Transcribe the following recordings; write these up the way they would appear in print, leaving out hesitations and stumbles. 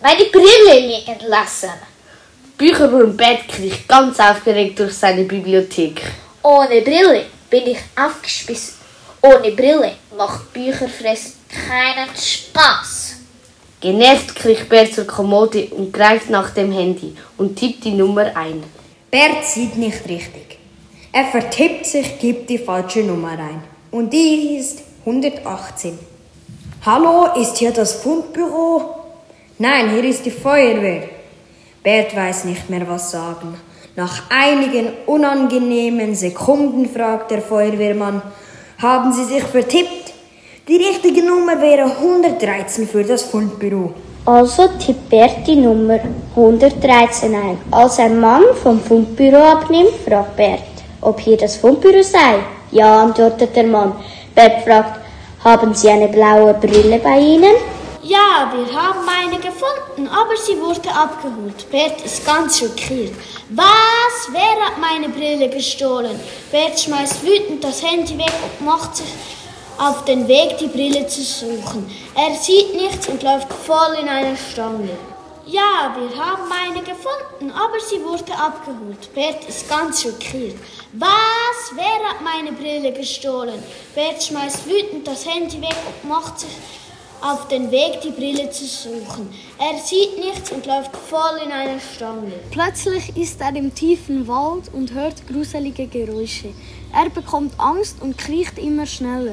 meine Brille liegen lassen. Bücherwurm Bert kriecht ganz aufgeregt durch seine Bibliothek. Ohne Brille bin ich aufgespissen. Ohne Brille macht Bücherfressen keinen Spaß. Genervt kriecht Bert zur Kommode und greift nach dem Handy und tippt die Nummer ein. Bert sieht nicht richtig. Er vertippt sich, gibt die falsche Nummer ein. Und die ist 118. Hallo, ist hier das Fundbüro? Nein, hier ist die Feuerwehr. Bert weiß nicht mehr, was sagen. Nach einigen unangenehmen Sekunden fragt der Feuerwehrmann, haben Sie sich vertippt? Die richtige Nummer wäre 113 für das Fundbüro. Also tippt Bert die Nummer 113 ein. Als ein Mann vom Fundbüro abnimmt, fragt Bert, ob hier das Fundbüro sei. Ja, antwortet der Mann. Bert fragt, haben Sie eine blaue Brille bei Ihnen? Ja, wir haben eine gefunden, aber sie wurde abgeholt. Bert ist ganz schockiert. Was? Wer hat meine Brille gestohlen? Bert schmeißt wütend das Handy weg und macht sich auf den Weg, die Brille zu suchen. Er sieht nichts und läuft voll in eine Stange. Ja, wir haben eine gefunden, aber sie wurde abgeholt. Bert ist ganz schockiert. Was? Wer hat meine Brille gestohlen? Bert schmeißt wütend das Handy weg und macht sich auf den Weg, die Brille zu suchen. Er sieht nichts und läuft voll in eine Stange. Plötzlich ist er im tiefen Wald und hört gruselige Geräusche. Er bekommt Angst und kriecht immer schneller.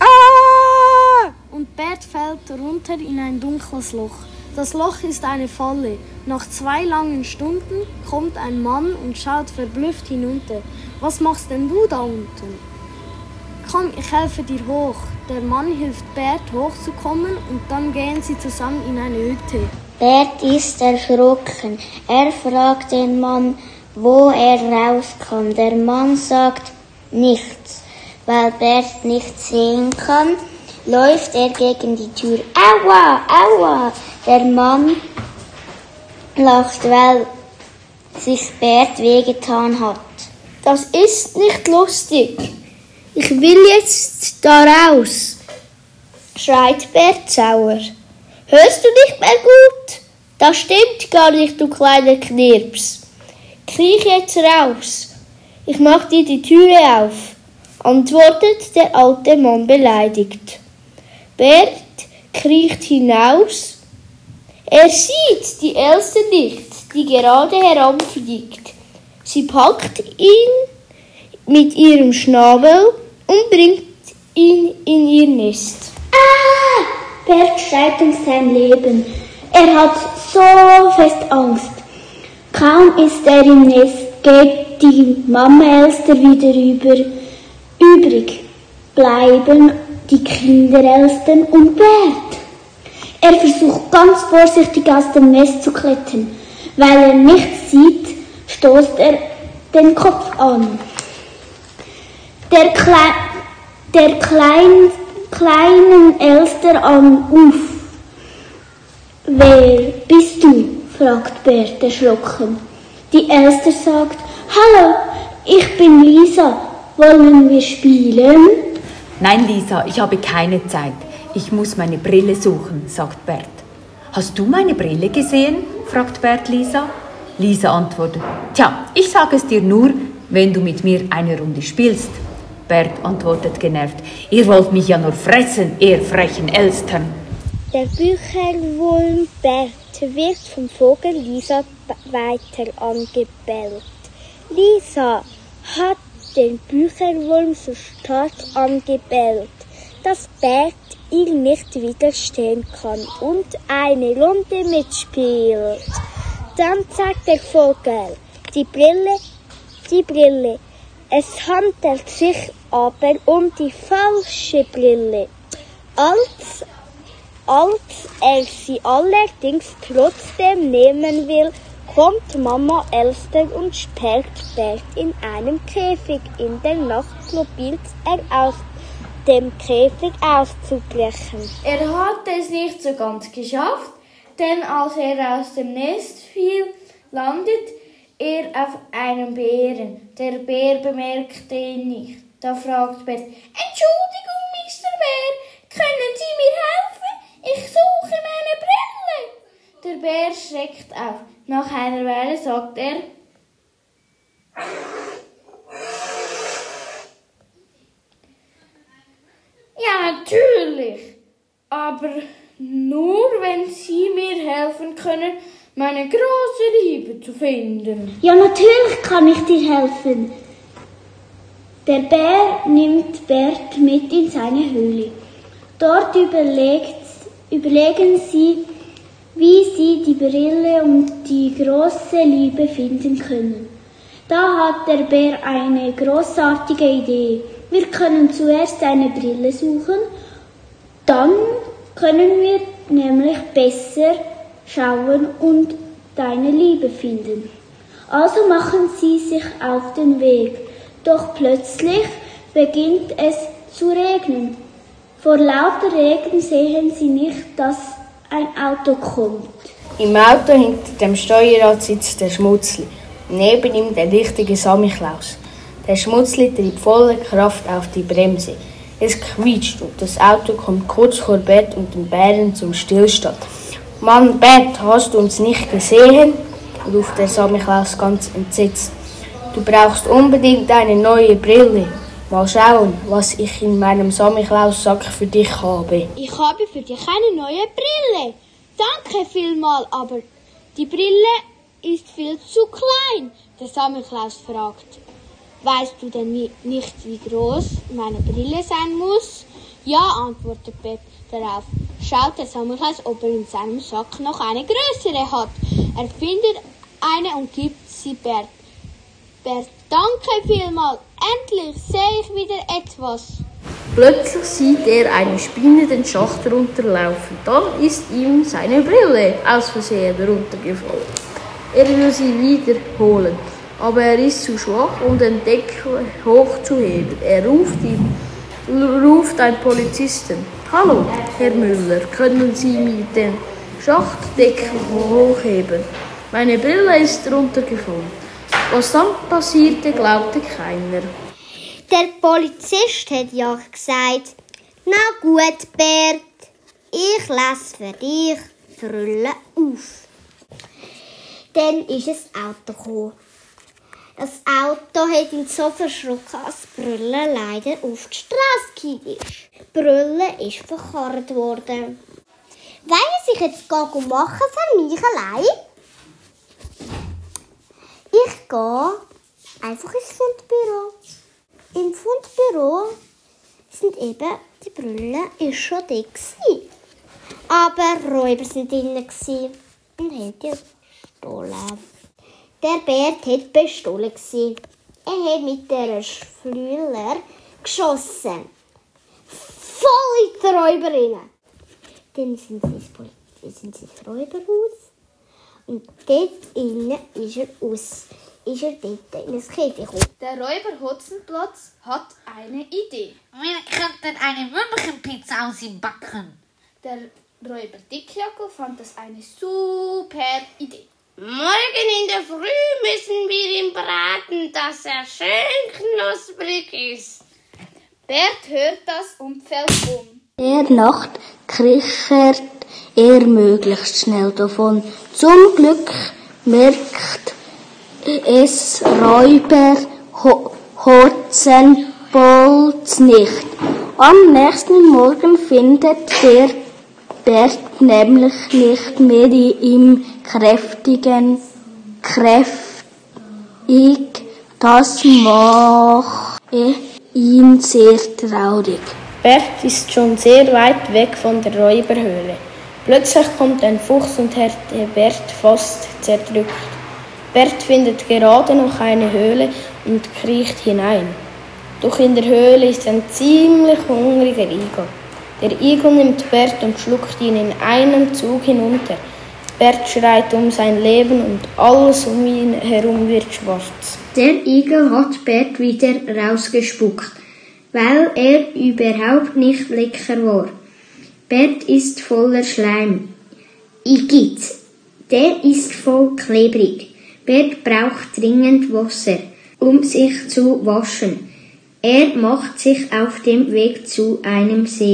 Ah! Und Bert fällt runter in ein dunkles Loch. Das Loch ist eine Falle. Nach 2 langen Stunden kommt ein Mann und schaut verblüfft hinunter. Was machst denn du da unten? Komm, ich helfe dir hoch. Der Mann hilft Bert hochzukommen und dann gehen sie zusammen in eine Hütte. Bert ist erschrocken. Er fragt den Mann, wo er rauskam. Der Mann sagt nichts. Weil Bert nichts sehen kann, läuft er gegen die Tür. Aua, aua! Der Mann lacht, weil sich Bert wehgetan hat. Das ist nicht lustig. Ich will jetzt da raus, schreit Bert sauer. Hörst du nicht mehr gut? Das stimmt gar nicht, du kleiner Knirps. Kriech jetzt raus. Ich mach dir die Türe auf, antwortet der alte Mann beleidigt. Bert kriecht hinaus. Er sieht die Elster nicht, die gerade heranfliegt. Sie packt ihn mit ihrem Schnabel und bringt ihn in ihr Nest. Ah! Bert schreit um sein Leben. Er hat so fest Angst. Kaum ist er im Nest, geht die Mama Elster wieder über. Übrig bleiben die Kinderelstern und Bert. Er versucht ganz vorsichtig aus dem Nest zu klettern. Weil er nichts sieht, stoßt er den Kopf an. Der kleinen Elster auf. Wer bist du? Fragt Bert erschrocken. Die Elster sagt, hallo, ich bin Lisa. Wollen wir spielen? Nein, Lisa, ich habe keine Zeit. Ich muss meine Brille suchen, sagt Bert. Hast du meine Brille gesehen? Fragt Bert Lisa. Lisa antwortet, tja, ich sage es dir nur, wenn du mit mir eine Runde spielst. Bert antwortet genervt, ihr wollt mich ja nur fressen, ihr frechen Elstern. Der Bücherwurm Bert wird vom Vogel Lisa weiter angebellt. Lisa hat den Bücherwurm so stark angebellt, dass Bert ihm nicht widerstehen kann und eine Runde mitspielt. Dann sagt der Vogel, die Brille. Es handelt sich aber um die falsche Brille. Als er sie allerdings trotzdem nehmen will, kommt Mama Elster und sperrt Bert in einem Käfig. In der Nacht probiert er aus dem Käfig auszubrechen. Er hat es nicht so ganz geschafft, denn als er aus dem Nest fiel, landet er auf einem Bären. Der Bär bemerkte ihn nicht. Da fragt Bert, Entschuldigung, Mr. Bär, können Sie mir helfen? Ich suche meine Brille. Der Bär schreckt auf. Nach einer Weile sagt er: Ja, natürlich. Aber nur, wenn Sie mir helfen können, meine große Liebe zu finden. Ja, natürlich kann ich dir helfen. Der Bär nimmt Bert mit in seine Höhle. Dort überlegen sie, wie sie die Brille und die große Liebe finden können. Da hat der Bär eine großartige Idee. Wir können zuerst eine Brille suchen, dann können wir nämlich besser schauen und deine Liebe finden. Also machen sie sich auf den Weg. Doch plötzlich beginnt es zu regnen. Vor lauter Regen sehen sie nicht, dass ein Auto kommt. Im Auto hinter dem Steuerrad sitzt der Schmutzli. Neben ihm der richtige Samichlaus. Der Schmutzli tritt voller Kraft auf die Bremse. Es quietscht und das Auto kommt kurz vor Bert und den Bären zum Stillstand. »Mann, Bert, hast du uns nicht gesehen?« ruft der Samichlaus ganz entsetzt. »Du brauchst unbedingt eine neue Brille. Mal schauen, was ich in meinem Samichlaus-Sack für dich habe.« Ich habe für dich eine neue Brille. Danke vielmal, aber die Brille ist viel zu klein. Der Samichlaus fragt: Weißt du denn nicht, wie groß meine Brille sein muss? Ja, antwortet Bert darauf. Schaut der Samichlaus, ob er in seinem Sack noch eine größere hat. Er findet eine und gibt sie Bert. Bert: Danke vielmal, endlich sehe ich wieder etwas. Plötzlich sieht er eine Spinne den Schacht runterlaufen. Dann ist ihm seine Brille aus Versehen runtergefallen. Er will sie wiederholen, aber er ist zu schwach, um den Deckel hochzuheben. Er ruft einen Polizisten. »Hallo, Herr Müller, können Sie mir den Schachtdeckel hochheben? Meine Brille ist runtergefallen.« Was dann passierte, glaubte keiner. Der Polizist hat ja gesagt: Na gut, Bert, ich lasse für dich die Brille auf. Dann ist ein Auto gekommen. Das Auto hat ihn so verschrocken, dass die Brille leider auf die Straße gefallen ist. Die Brille ist verkarrt worden. Was ich jetzt machen für mich allein? Ich gehe einfach ins Fundbüro. Im Fundbüro sind eben die Brille ist schon da gewesen. Aber Räuber sind drin und haben die gestohlen. Der Bert war bestohlen. Er hat mit dieser Flüler geschossen. Voll in die Räuber rein. Dann sind sie ins Räuberhaus. Und dort innen ist er dort in das Käfig gekommen. Der Räuber Hotzenplotz hat eine Idee. Wir könnten eine München-Pizza aus ihm backen. Der Räuber Dickjacke fand das eine super Idee. Morgen in der Früh müssen wir ihn braten, dass er schön knusprig ist. Bert hört das und fällt um. Der Nacht kichert er möglichst schnell davon. Zum Glück merkt es Räuber Hotzenplotz nicht. Am nächsten Morgen findet der Bert nämlich nicht mehr im kräftig. Das macht ihn sehr traurig. Bert ist schon sehr weit weg von der Räuberhöhle. Plötzlich kommt ein Fuchs und hat Bert fast zerdrückt. Bert findet gerade noch eine Höhle und kriecht hinein. Doch in der Höhle ist ein ziemlich hungriger Igel. Der Igel nimmt Bert und schluckt ihn in einem Zug hinunter. Bert schreit um sein Leben und alles um ihn herum wird schwarz. Der Igel hat Bert wieder rausgespuckt, weil er überhaupt nicht lecker war. Bert ist voller Schleim. Igitt, der ist voll klebrig. Bert braucht dringend Wasser, um sich zu waschen. Er macht sich auf dem Weg zu einem See.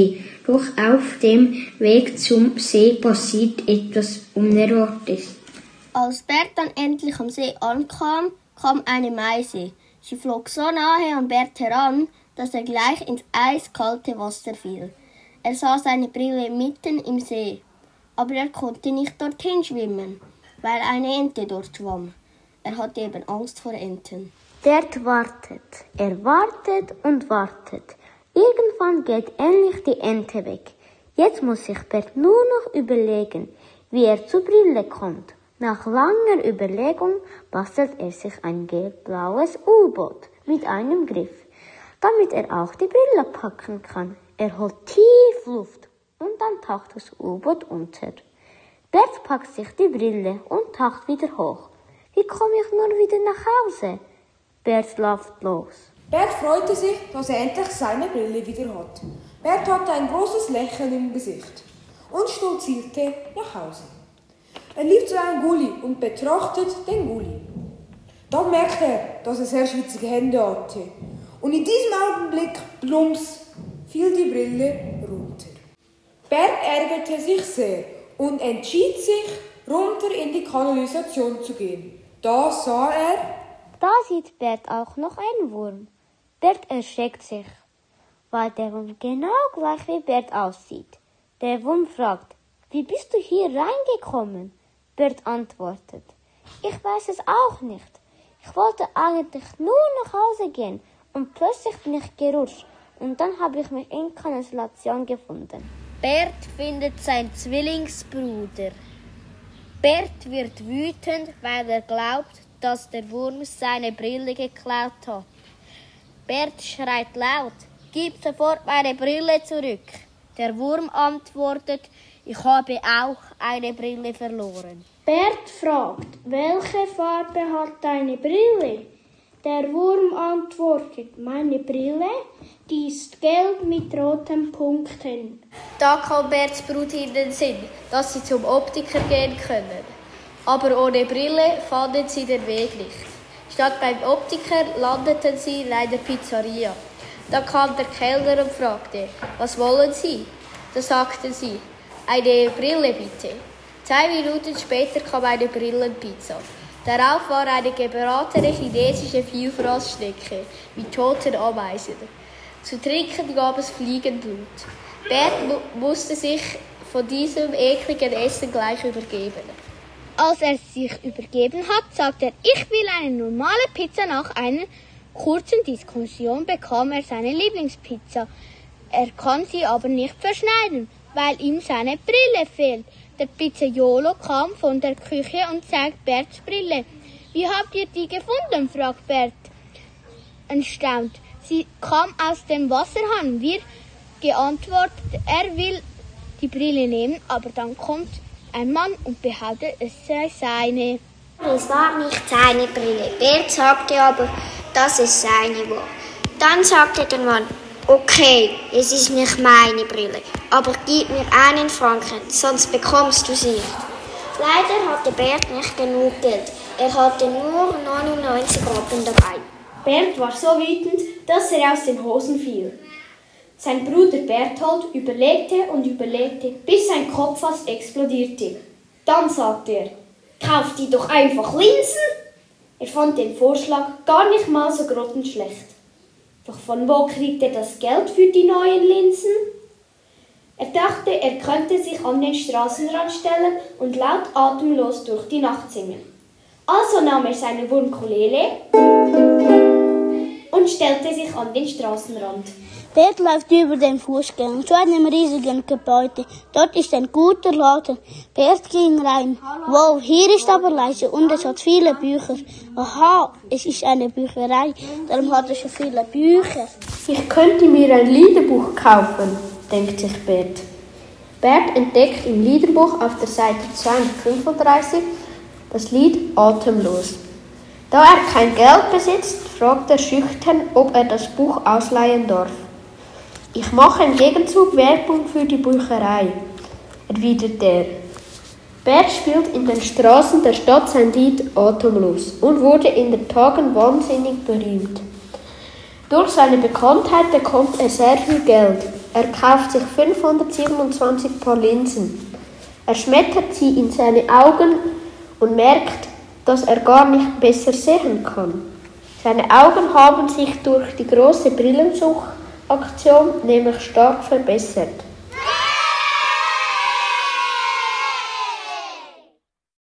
Doch auf dem Weg zum See passiert etwas Unerwartetes. Als Bert dann endlich am See ankam, kam eine Meise. Sie flog so nahe an Bert heran, dass er gleich ins eiskalte Wasser fiel. Er sah seine Brille mitten im See, aber er konnte nicht dorthin schwimmen, weil eine Ente dort schwamm. Er hatte eben Angst vor Enten. Bert wartet. Er wartet und wartet. Irgendwann geht endlich die Ente weg. Jetzt muss sich Bert nur noch überlegen, wie er zur Brille kommt. Nach langer Überlegung bastelt er sich ein gelb-blaues U-Boot mit einem Griff, damit er auch die Brille packen kann. Er holt tief Luft und dann taucht das U-Boot unter. Bert packt sich die Brille und taucht wieder hoch. Wie komme ich nur wieder nach Hause? Bert läuft los. Bert freute sich, dass er endlich seine Brille wieder hat. Bert hatte ein großes Lächeln im Gesicht und stolzierte nach Hause. Er lief zu einem Gully und betrachtet den Gully. Dann merkte er, dass er sehr schwitzige Hände hatte. Und in diesem Augenblick, plumps, fiel die Brille runter. Bert ärgerte sich sehr und entschied sich, runter in die Kanalisation zu gehen. Da sah er... Da sieht Bert auch noch einen Wurm. Bert erschreckt sich, weil der Wurm genau gleich wie Bert aussieht. Der Wurm fragt, wie bist du hier reingekommen? Bert antwortet, ich weiß es auch nicht. Ich wollte eigentlich nur nach Hause gehen und plötzlich bin ich gerutscht und dann habe ich mich in Kanalisation gefunden. Bert findet seinen Zwillingsbruder. Bert wird wütend, weil er glaubt, dass der Wurm seine Brille geklaut hat. Bert schreit laut, gib sofort meine Brille zurück. Der Wurm antwortet, ich habe auch eine Brille verloren. Bert fragt, welche Farbe hat deine Brille? Der Wurm antwortet, meine Brille, die ist gelb mit roten Punkten. Da kam Berts Bruder in den Sinn, dass sie zum Optiker gehen können. Aber ohne Brille fanden sie den Weg nicht. Statt beim Optiker landeten sie in einer Pizzeria. Da kam der Kellner und fragte, was wollen Sie? Da sagten sie, eine Brille bitte. 2 Minuten später kam eine Brillenpizza. Darauf war eine gebratene chinesische Vielfraßschnecke mit toten Ameisen. Zu trinken gab es Fliegenblut. Bert musste sich von diesem ekligen Essen gleich übergeben. Als er sich übergeben hat, sagte er, ich will eine normale Pizza. Nach einer kurzen Diskussion bekam er seine Lieblingspizza. Er kann sie aber nicht verschneiden, weil ihm seine Brille fehlt. Der Pizzaiolo kam von der Küche und zeigt Berts Brille. Wie habt ihr die gefunden? Fragt Bert erstaunt. Sie kam aus dem Wasserhahn. Wir geantwortet, er will die Brille nehmen, aber dann kommt ein Mann und behauptet, es sei seine. Es war nicht seine Brille. Bert sagte aber, dass es seine war. Dann sagte der Mann, okay, es ist nicht meine Brille, aber gib mir 1 Franken, sonst bekommst du sie nicht. Leider hatte Bert nicht genug Geld. Er hatte nur 99 Rappen dabei. Bert war so wütend, dass er aus den Hosen fiel. Sein Bruder Berthold überlegte und überlegte, bis sein Kopf fast explodierte. Dann sagte er, kauf die doch einfach Linsen. Er fand den Vorschlag gar nicht mal so grottenschlecht. Doch von wo kriegt er das Geld für die neuen Linsen? Er dachte, er könnte sich an den Straßenrand stellen und laut atemlos durch die Nacht singen. Also nahm er seine Wurmkulele und stellte sich an den Straßenrand. Bert läuft über den Fußgänger zu einem riesigen Gebäude. Dort ist ein guter Laden. Bert ging rein. Wow, hier ist aber leise und es hat viele Bücher. Aha, es ist eine Bücherei. Darum hat es so viele Bücher. Ich könnte mir ein Liederbuch kaufen, denkt sich Bert. Bert entdeckt im Liederbuch auf der Seite 235 das Lied Atemlos. Da er kein Geld besitzt, fragt er schüchtern, ob er das Buch ausleihen darf. Ich mache im Gegenzug Werbung für die Bücherei, erwidert er. Bert spielt in den Straßen der Stadt sein Lied Atemlos und wurde in den Tagen wahnsinnig berühmt. Durch seine Bekanntheit bekommt er sehr viel Geld. Er kauft sich 527 Paar Linsen. Er schmettert sie in seine Augen und merkt, dass er gar nicht besser sehen kann. Seine Augen haben sich durch die große Brillensuchaktion nämlich stark verbessert.